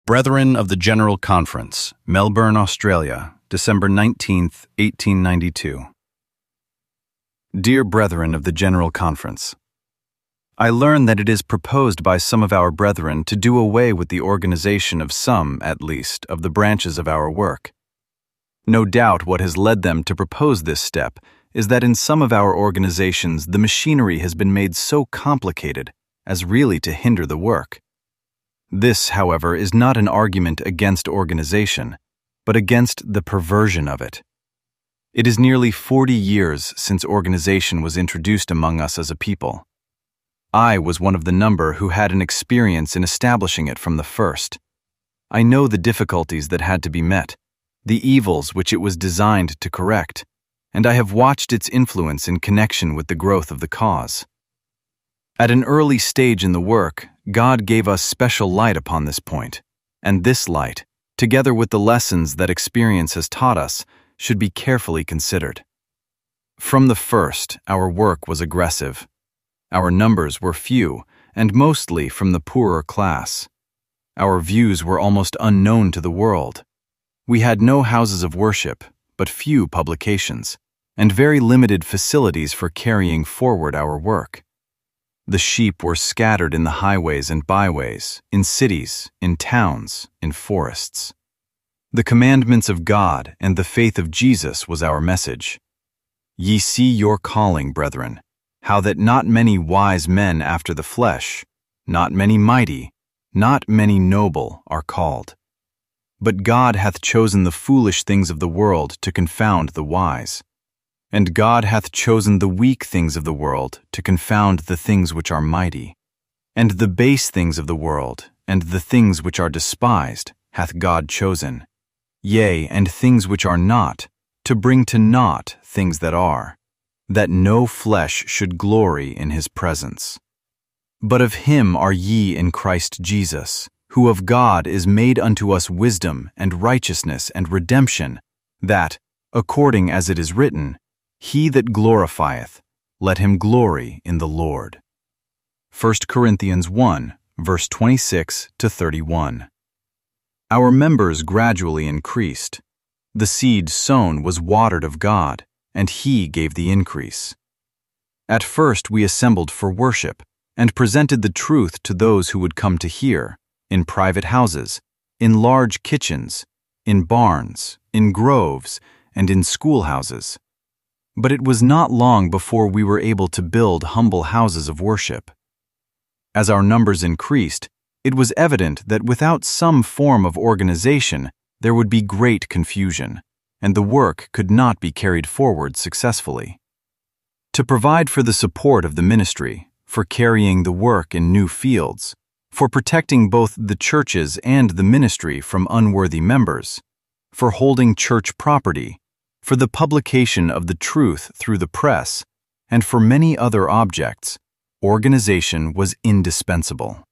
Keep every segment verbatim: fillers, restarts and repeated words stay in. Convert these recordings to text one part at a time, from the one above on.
Brethren of the General Conference, Melbourne, Australia, December nineteenth, eighteen ninety-two. Dear Brethren of the General Conference, I learn that it is proposed by some of our brethren to do away with the organization of some, at least, of the branches of our work. No doubt what has led them to propose this step is that in some of our organizations the machinery has been made so complicated as really to hinder the work. This, however, is not an argument against organization, but against the perversion of it. It is nearly forty years since organization was introduced among us as a people. I was one of the number who had an experience in establishing it from the first. I know the difficulties that had to be met, the evils which it was designed to correct, and I have watched its influence in connection with the growth of the cause. At an early stage in the work, God gave us special light upon this point, and this light, together with the lessons that experience has taught us, should be carefully considered. From the first, our work was aggressive. Our numbers were few, and mostly from the poorer class. Our views were almost unknown to the world. We had no houses of worship, but few publications, and very limited facilities for carrying forward our work. The sheep were scattered in the highways and byways, in cities, in towns, in forests. The commandments of God and the faith of Jesus was our message. Ye see your calling, brethren, how that not many wise men after the flesh, not many mighty, not many noble are called. But God hath chosen the foolish things of the world to confound the wise. And God hath chosen the weak things of the world to confound the things which are mighty. And the base things of the world, and the things which are despised, hath God chosen. Yea, and things which are not, to bring to naught things that are, that no flesh should glory in his presence. But of him are ye in Christ Jesus, who of God is made unto us wisdom and righteousness and redemption, that, according as it is written, He that glorifieth, let him glory in the Lord. First Corinthians one, verse twenty-six to thirty-one. Our members gradually increased. The seed sown was watered of God, and He gave the increase. At first we assembled for worship, and presented the truth to those who would come to hear, in private houses, in large kitchens, in barns, in groves, and in schoolhouses. But it was not long before we were able to build humble houses of worship. As our numbers increased, it was evident that without some form of organization, there would be great confusion, and the work could not be carried forward successfully. To provide for the support of the ministry, for carrying the work in new fields, for protecting both the churches and the ministry from unworthy members, for holding church property, for the publication of the truth through the press, and for many other objects, organization was indispensable.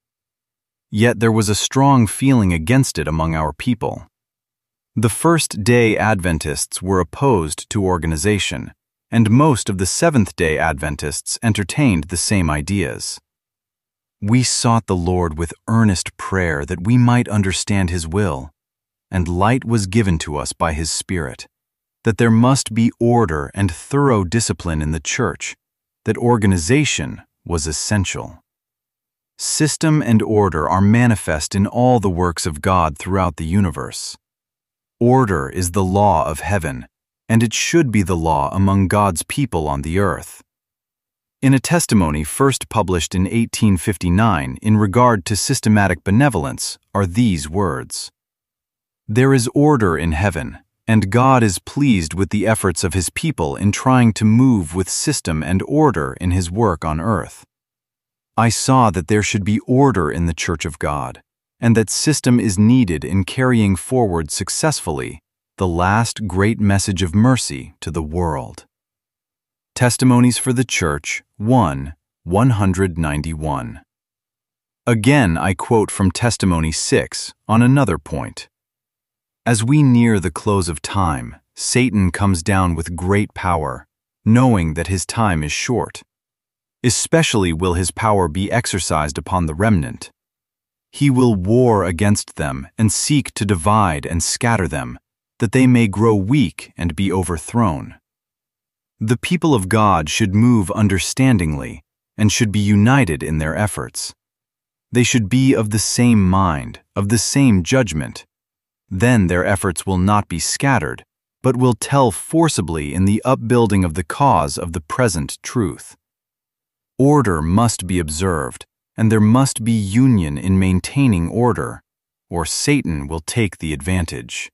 Yet there was a strong feeling against it among our people. The First-day Adventists were opposed to organization, and most of the Seventh-day Adventists entertained the same ideas. We sought the Lord with earnest prayer that we might understand His will, and light was given to us by His Spirit, that there must be order and thorough discipline in the church, that organization was essential. System and order are manifest in all the works of God throughout the universe. Order is the law of heaven, and it should be the law among God's people on the earth. In a testimony first published in eighteen fifty-nine in regard to systematic benevolence are these words: There is order in heaven, and God is pleased with the efforts of His people in trying to move with system and order in His work on earth. I saw that there should be order in the Church of God, and that system is needed in carrying forward successfully the last great message of mercy to the world. Testimonies for the Church, one, one ninety-one. Again I quote from Testimony six on another point. As we near the close of time, Satan comes down with great power, knowing that his time is short. Especially will his power be exercised upon the remnant. He will war against them and seek to divide and scatter them, that they may grow weak and be overthrown. The people of God should move understandingly and should be united in their efforts. They should be of the same mind, of the same judgment. Then their efforts will not be scattered, but will tell forcibly in the upbuilding of the cause of the present truth. Order must be observed, and there must be union in maintaining order, or Satan will take the advantage.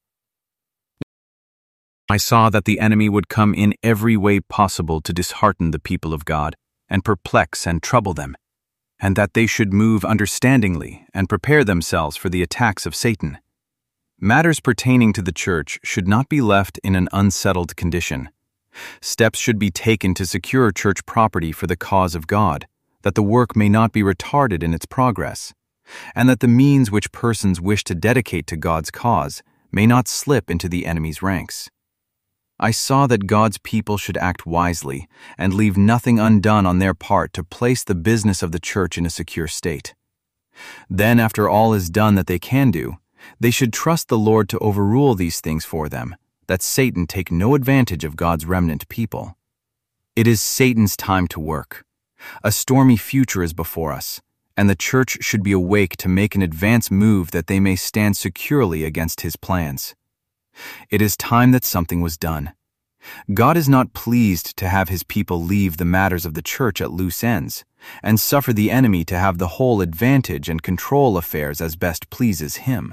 I saw that the enemy would come in every way possible to dishearten the people of God, and perplex and trouble them, and that they should move understandingly and prepare themselves for the attacks of Satan. Matters pertaining to the church should not be left in an unsettled condition. Steps should be taken to secure church property for the cause of God, that the work may not be retarded in its progress, and that the means which persons wish to dedicate to God's cause may not slip into the enemy's ranks. I saw that God's people should act wisely and leave nothing undone on their part to place the business of the church in a secure state. Then, after all is done that they can do, they should trust the Lord to overrule these things for them, that Satan take no advantage of God's remnant people. It is Satan's time to work. A stormy future is before us, and the church should be awake to make an advance move that they may stand securely against his plans. It is time that something was done. God is not pleased to have his people leave the matters of the church at loose ends, and suffer the enemy to have the whole advantage and control affairs as best pleases him.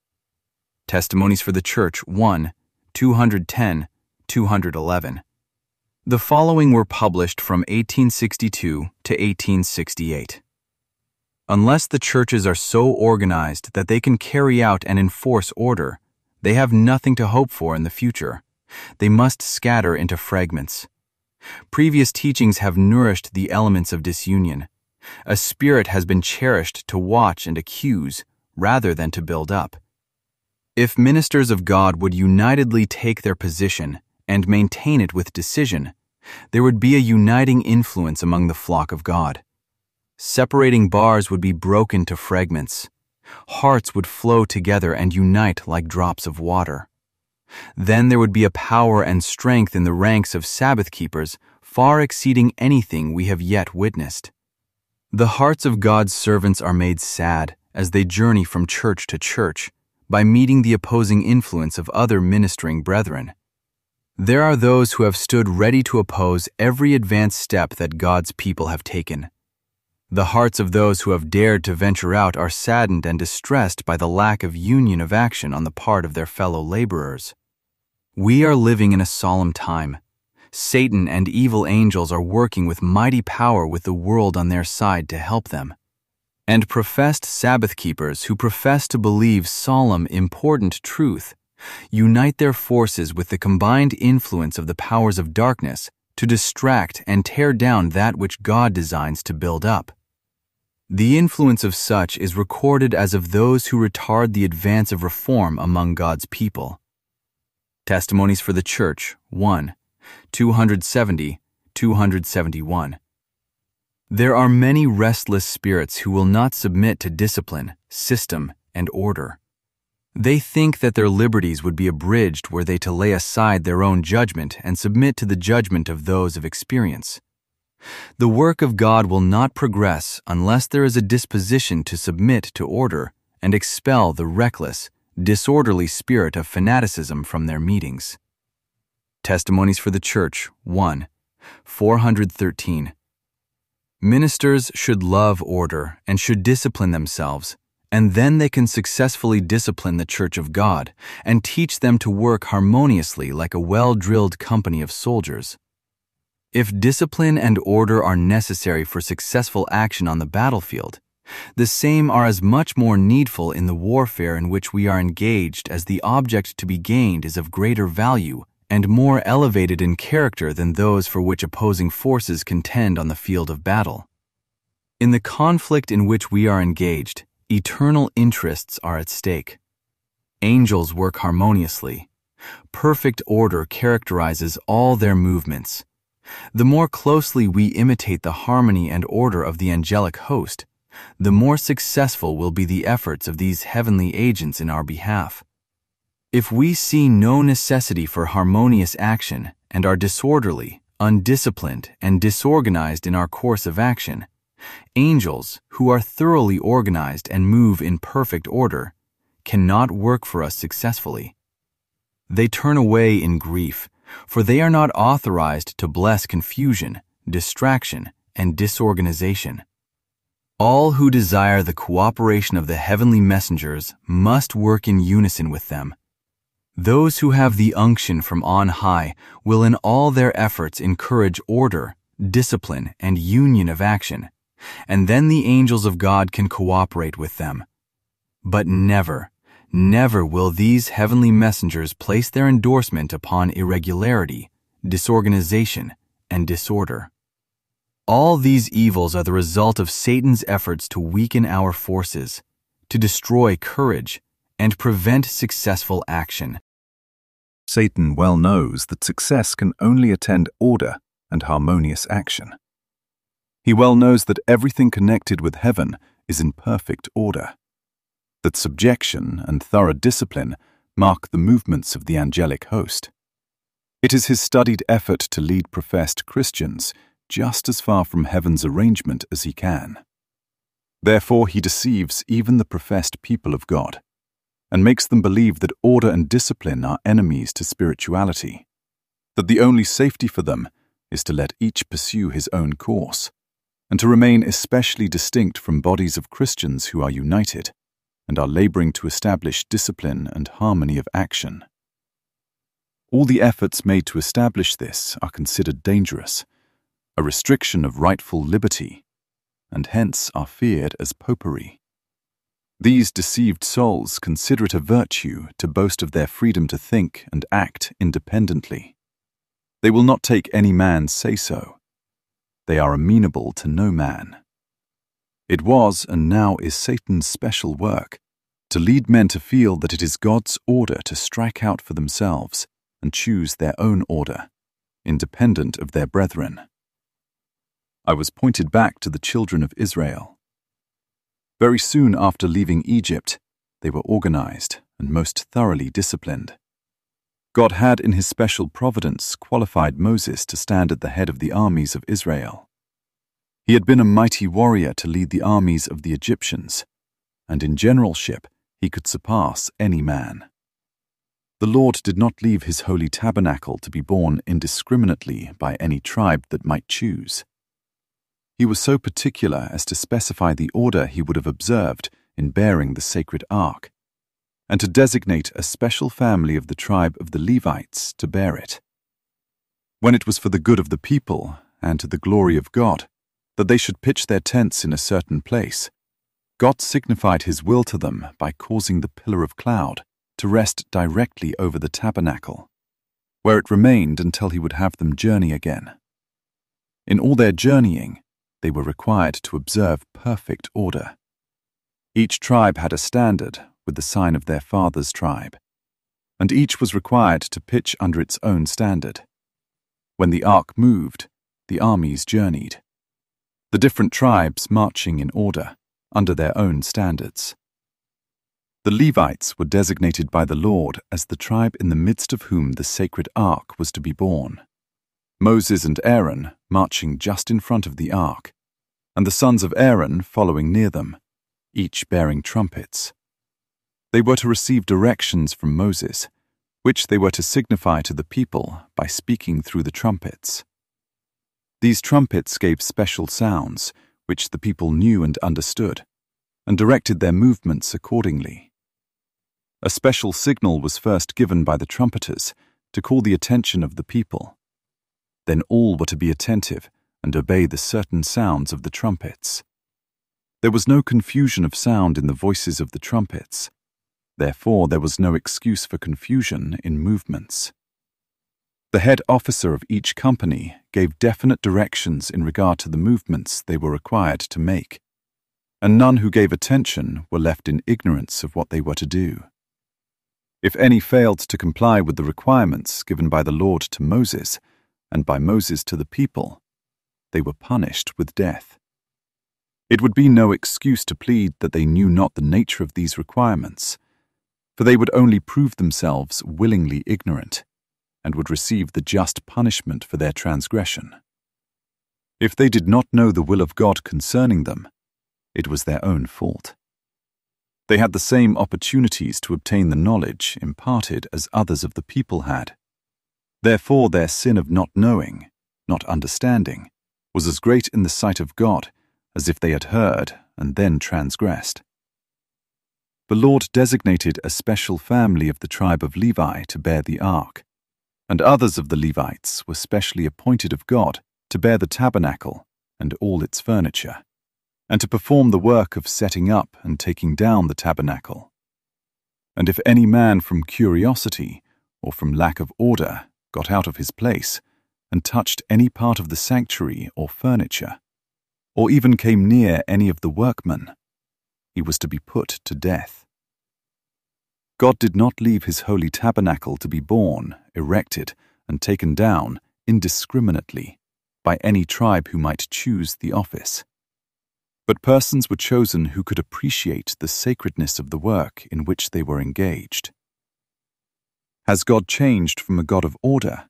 Testimonies for the Church, one, two ten, two eleven. The following were published from eighteen sixty-two to eighteen sixty-eight. Unless the churches are so organized that they can carry out and enforce order, they have nothing to hope for in the future. They must scatter into fragments. Previous teachings have nourished the elements of disunion. A spirit has been cherished to watch and accuse, rather than to build up. If ministers of God would unitedly take their position and maintain it with decision, there would be a uniting influence among the flock of God. Separating bars would be broken to fragments. Hearts would flow together and unite like drops of water. Then there would be a power and strength in the ranks of Sabbath keepers far exceeding anything we have yet witnessed. The hearts of God's servants are made sad as they journey from church to church by meeting the opposing influence of other ministering brethren. There are those who have stood ready to oppose every advanced step that God's people have taken. The hearts of those who have dared to venture out are saddened and distressed by the lack of union of action on the part of their fellow laborers. We are living in a solemn time. Satan and evil angels are working with mighty power with the world on their side to help them. And professed Sabbath keepers who profess to believe solemn, important truth unite their forces with the combined influence of the powers of darkness to distract and tear down that which God designs to build up. The influence of such is recorded as of those who retard the advance of reform among God's people. Testimonies for the Church, one, two seventy, two seventy-one. There are many restless spirits who will not submit to discipline, system, and order. They think that their liberties would be abridged were they to lay aside their own judgment and submit to the judgment of those of experience. The work of God will not progress unless there is a disposition to submit to order and expel the reckless, disorderly spirit of fanaticism from their meetings. Testimonies for the Church, one, four thirteen. Ministers should love order and should discipline themselves, and then they can successfully discipline the Church of God and teach them to work harmoniously like a well-drilled company of soldiers. If discipline and order are necessary for successful action on the battlefield, the same are as much more needful in the warfare in which we are engaged as the object to be gained is of greater value and more elevated in character than those for which opposing forces contend on the field of battle. In the conflict in which we are engaged, eternal interests are at stake. Angels work harmoniously. Perfect order characterizes all their movements. The more closely we imitate the harmony and order of the angelic host, the more successful will be the efforts of these heavenly agents in our behalf. If we see no necessity for harmonious action and are disorderly, undisciplined, and disorganized in our course of action, angels, who are thoroughly organized and move in perfect order, cannot work for us successfully. They turn away in grief, for they are not authorized to bless confusion, distraction, and disorganization. All who desire the cooperation of the heavenly messengers must work in unison with them. Those who have the unction from on high will in all their efforts encourage order, discipline, and union of action, and then the angels of God can cooperate with them. But never, never will these heavenly messengers place their endorsement upon irregularity, disorganization, and disorder. All these evils are the result of Satan's efforts to weaken our forces, to destroy courage, and prevent successful action. Satan well knows that success can only attend order and harmonious action. He well knows that everything connected with heaven is in perfect order, that subjection and thorough discipline mark the movements of the angelic host. It is his studied effort to lead professed Christians just as far from heaven's arrangement as he can. Therefore he deceives even the professed people of God, and makes them believe that order and discipline are enemies to spirituality, that the only safety for them is to let each pursue his own course, and to remain especially distinct from bodies of Christians who are united and are laboring to establish discipline and harmony of action. All the efforts made to establish this are considered dangerous, a restriction of rightful liberty, and hence are feared as popery. These deceived souls consider it a virtue to boast of their freedom to think and act independently. They will not take any man's say-so. They are amenable to no man. It was and now is Satan's special work to lead men to feel that it is God's order to strike out for themselves and choose their own order, independent of their brethren. I was pointed back to the children of Israel. Very soon after leaving Egypt, they were organized and most thoroughly disciplined. God had in his special providence qualified Moses to stand at the head of the armies of Israel. He had been a mighty warrior to lead the armies of the Egyptians, and in generalship he could surpass any man. The Lord did not leave his holy tabernacle to be borne indiscriminately by any tribe that might choose. He was so particular as to specify the order he would have observed in bearing the sacred ark, and to designate a special family of the tribe of the Levites to bear it. When it was for the good of the people and to the glory of God that they should pitch their tents in a certain place, God signified his will to them by causing the pillar of cloud to rest directly over the tabernacle, where it remained until he would have them journey again. In all their journeying, they were required to observe perfect order. Each tribe had a standard with the sign of their father's tribe, and each was required to pitch under its own standard. When the ark moved, the armies journeyed, the different tribes marching in order, under their own standards. The Levites were designated by the Lord as the tribe in the midst of whom the sacred ark was to be born. Moses and Aaron marching just in front of the ark, and the sons of Aaron following near them, each bearing trumpets. They were to receive directions from Moses, which they were to signify to the people by speaking through the trumpets. These trumpets gave special sounds, which the people knew and understood, and directed their movements accordingly. A special signal was first given by the trumpeters to call the attention of the people. Then all were to be attentive and obey the certain sounds of the trumpets. There was no confusion of sound in the voices of the trumpets. Therefore there was no excuse for confusion in movements. The head officer of each company gave definite directions in regard to the movements they were required to make, and none who gave attention were left in ignorance of what they were to do. If any failed to comply with the requirements given by the Lord to Moses, and by Moses to the people, they were punished with death. It would be no excuse to plead that they knew not the nature of these requirements, for they would only prove themselves willingly ignorant, and would receive the just punishment for their transgression. If they did not know the will of God concerning them, it was their own fault. They had the same opportunities to obtain the knowledge imparted as others of the people had. Therefore their sin of not knowing, not understanding, was as great in the sight of God as if they had heard and then transgressed. The Lord designated a special family of the tribe of Levi to bear the ark, and others of the Levites were specially appointed of God to bear the tabernacle and all its furniture, and to perform the work of setting up and taking down the tabernacle. And if any man from curiosity or from lack of order got out of his place and touched any part of the sanctuary or furniture, or even came near any of the workmen, he was to be put to death. God did not leave his holy tabernacle to be borne, erected, and taken down indiscriminately by any tribe who might choose the office. But persons were chosen who could appreciate the sacredness of the work in which they were engaged. Has God changed from a God of order?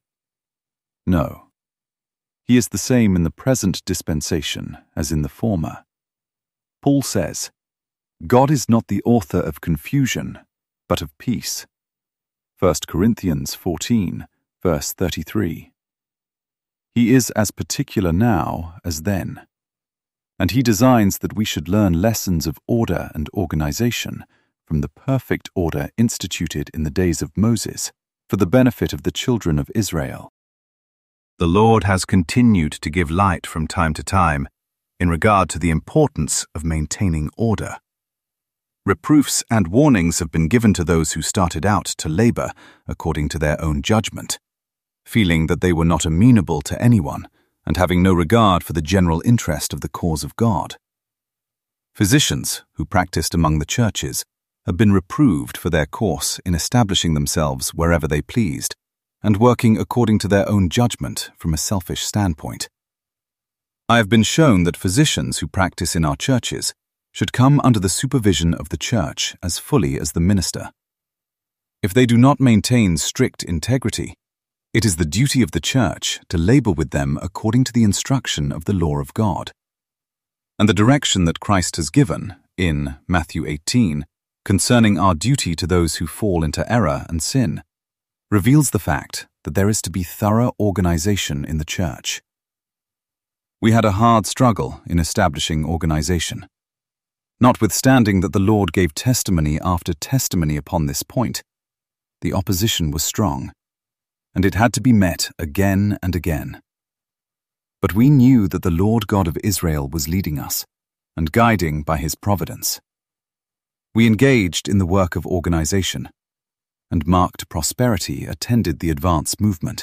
No. He is the same in the present dispensation as in the former. Paul says, God is not the author of confusion, but of peace. First Corinthians fourteen, verse thirty-three. He is as particular now as then, and he designs that we should learn lessons of order and organization from the perfect order instituted in the days of Moses for the benefit of the children of Israel. The Lord has continued to give light from time to time in regard to the importance of maintaining order. Reproofs and warnings have been given to those who started out to labor according to their own judgment, feeling that they were not amenable to anyone and having no regard for the general interest of the cause of God. Physicians who practiced among the churches have been reproved for their course in establishing themselves wherever they pleased and working according to their own judgment from a selfish standpoint. I have been shown that physicians who practice in our churches should come under the supervision of the church as fully as the minister. If they do not maintain strict integrity, it is the duty of the church to labor with them according to the instruction of the law of God. And the direction that Christ has given, in Matthew eighteen, concerning our duty to those who fall into error and sin, reveals the fact that there is to be thorough organization in the church. We had a hard struggle in establishing organization. Notwithstanding that the Lord gave testimony after testimony upon this point, the opposition was strong, and it had to be met again and again. But we knew that the Lord God of Israel was leading us and guiding by his providence. We engaged in the work of organization, and marked prosperity attended the advance movement.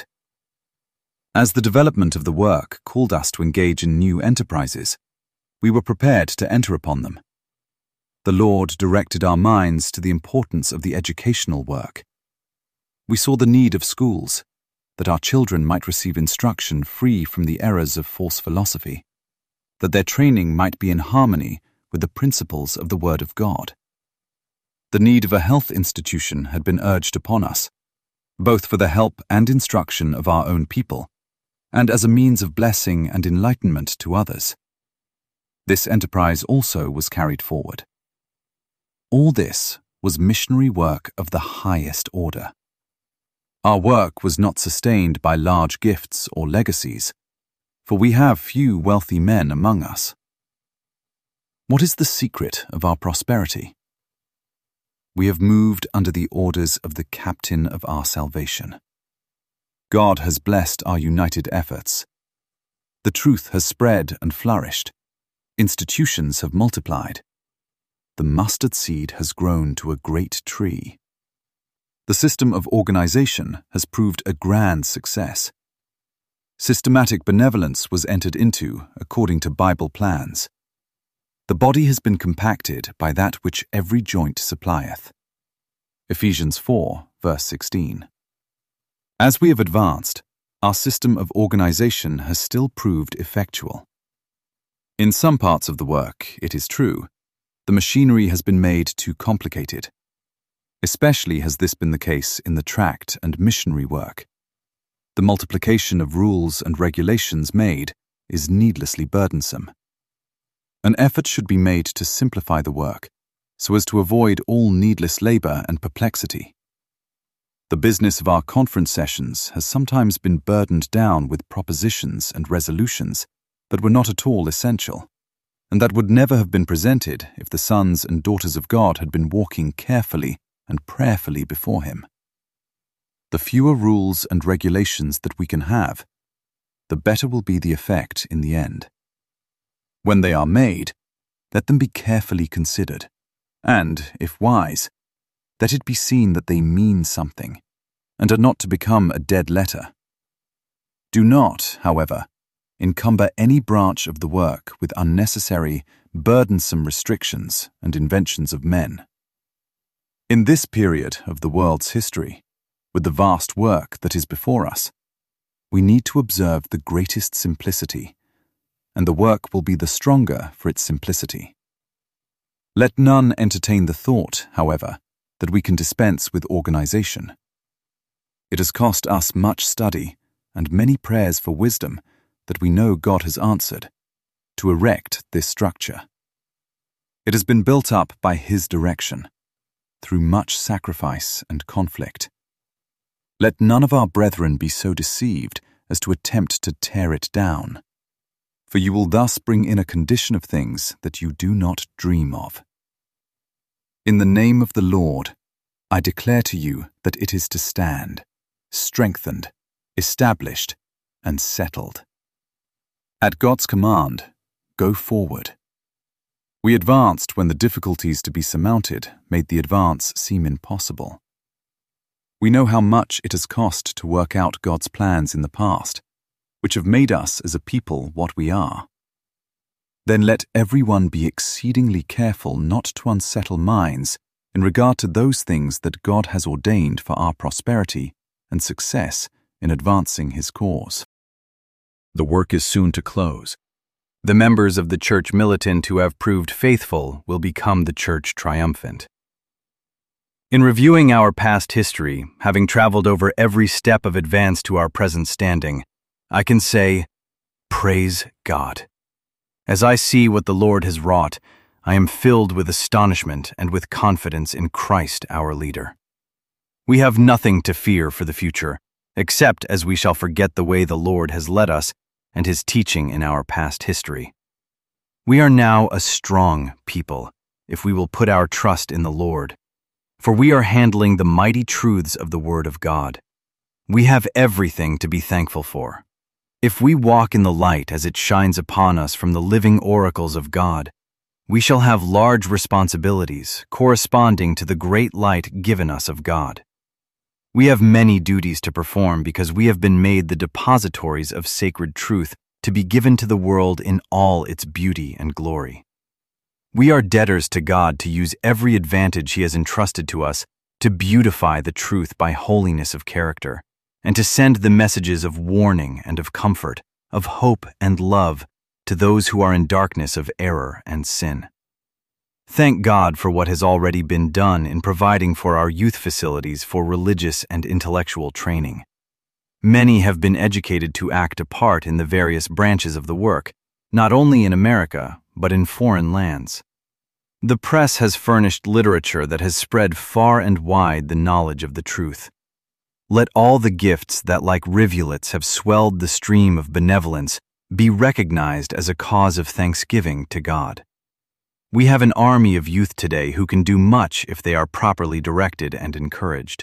As the development of the work called us to engage in new enterprises, we were prepared to enter upon them. The Lord directed our minds to the importance of the educational work. We saw the need of schools, that our children might receive instruction free from the errors of false philosophy, that their training might be in harmony with the principles of the Word of God. The need of a health institution had been urged upon us, both for the help and instruction of our own people, and as a means of blessing and enlightenment to others. This enterprise also was carried forward. All this was missionary work of the highest order. Our work was not sustained by large gifts or legacies, for we have few wealthy men among us. What is the secret of our prosperity? We have moved under the orders of the Captain of our salvation. God has blessed our united efforts. The truth has spread and flourished. Institutions have multiplied. The mustard seed has grown to a great tree. The system of organization has proved a grand success. Systematic benevolence was entered into according to Bible plans. The body has been compacted by that which every joint supplieth. Ephesians four, verse sixteen. As we have advanced, our system of organization has still proved effectual. In some parts of the work, it is true, the machinery has been made too complicated. Especially has this been the case in the tract and missionary work. The multiplication of rules and regulations made is needlessly burdensome. An effort should be made to simplify the work so as to avoid all needless labor and perplexity. The business of our conference sessions has sometimes been burdened down with propositions and resolutions that were not at all essential, and that would never have been presented if the sons and daughters of God had been walking carefully and prayerfully before Him. The fewer rules and regulations that we can have, the better will be the effect in the end. When they are made, let them be carefully considered, and, if wise, let it be seen that they mean something, and are not to become a dead letter. Do not, however, encumber any branch of the work with unnecessary, burdensome restrictions and inventions of men. In this period of the world's history, with the vast work that is before us, we need to observe the greatest simplicity, and the work will be the stronger for its simplicity. Let none entertain the thought, however, that we can dispense with organization. It has cost us much study and many prayers for wisdom that we know God has answered, to erect this structure. It has been built up by His direction, through much sacrifice and conflict. Let none of our brethren be so deceived as to attempt to tear it down, for you will thus bring in a condition of things that you do not dream of. In the name of the Lord, I declare to you that it is to stand, strengthened, established, and settled. At God's command, go forward. We advanced when the difficulties to be surmounted made the advance seem impossible. We know how much it has cost to work out God's plans in the past, which have made us as a people what we are. Then let everyone be exceedingly careful not to unsettle minds in regard to those things that God has ordained for our prosperity and success in advancing His cause. The work is soon to close. The members of the church militant who have proved faithful will become the church triumphant. In reviewing our past history, having traveled over every step of advance to our present standing, I can say, praise God. As I see what the Lord has wrought, I am filled with astonishment and with confidence in Christ our leader. We have nothing to fear for the future, except as we shall forget the way the Lord has led us and His teaching in our past history. We are now a strong people, if we will put our trust in the Lord, for we are handling the mighty truths of the Word of God. We have everything to be thankful for. If we walk in the light as it shines upon us from the living oracles of God, we shall have large responsibilities corresponding to the great light given us of God. We have many duties to perform because we have been made the depositories of sacred truth to be given to the world in all its beauty and glory. We are debtors to God to use every advantage He has entrusted to us to beautify the truth by holiness of character, and to send the messages of warning and of comfort, of hope and love to those who are in darkness of error and sin. Thank God for what has already been done in providing for our youth facilities for religious and intellectual training. Many have been educated to act a part in the various branches of the work, not only in America, but in foreign lands. The press has furnished literature that has spread far and wide the knowledge of the truth. Let all the gifts that like rivulets have swelled the stream of benevolence be recognized as a cause of thanksgiving to God. We have an army of youth today who can do much if they are properly directed and encouraged.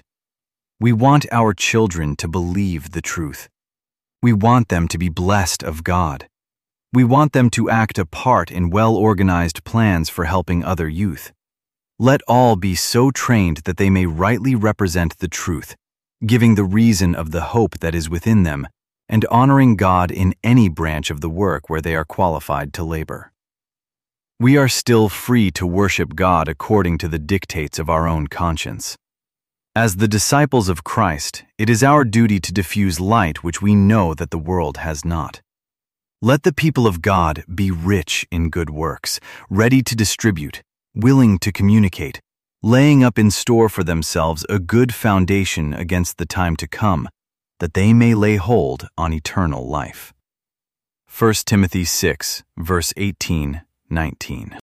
We want our children to believe the truth. We want them to be blessed of God. We want them to act a part in well-organized plans for helping other youth. Let all be so trained that they may rightly represent the truth, giving the reason of the hope that is within them, and honoring God in any branch of the work where they are qualified to labor. We are still free to worship God according to the dictates of our own conscience. As the disciples of Christ, it is our duty to diffuse light which we know that the world has not. Let the people of God be rich in good works, ready to distribute, willing to communicate, laying up in store for themselves a good foundation against the time to come, that they may lay hold on eternal life. First Timothy six, verse eighteen, nineteen.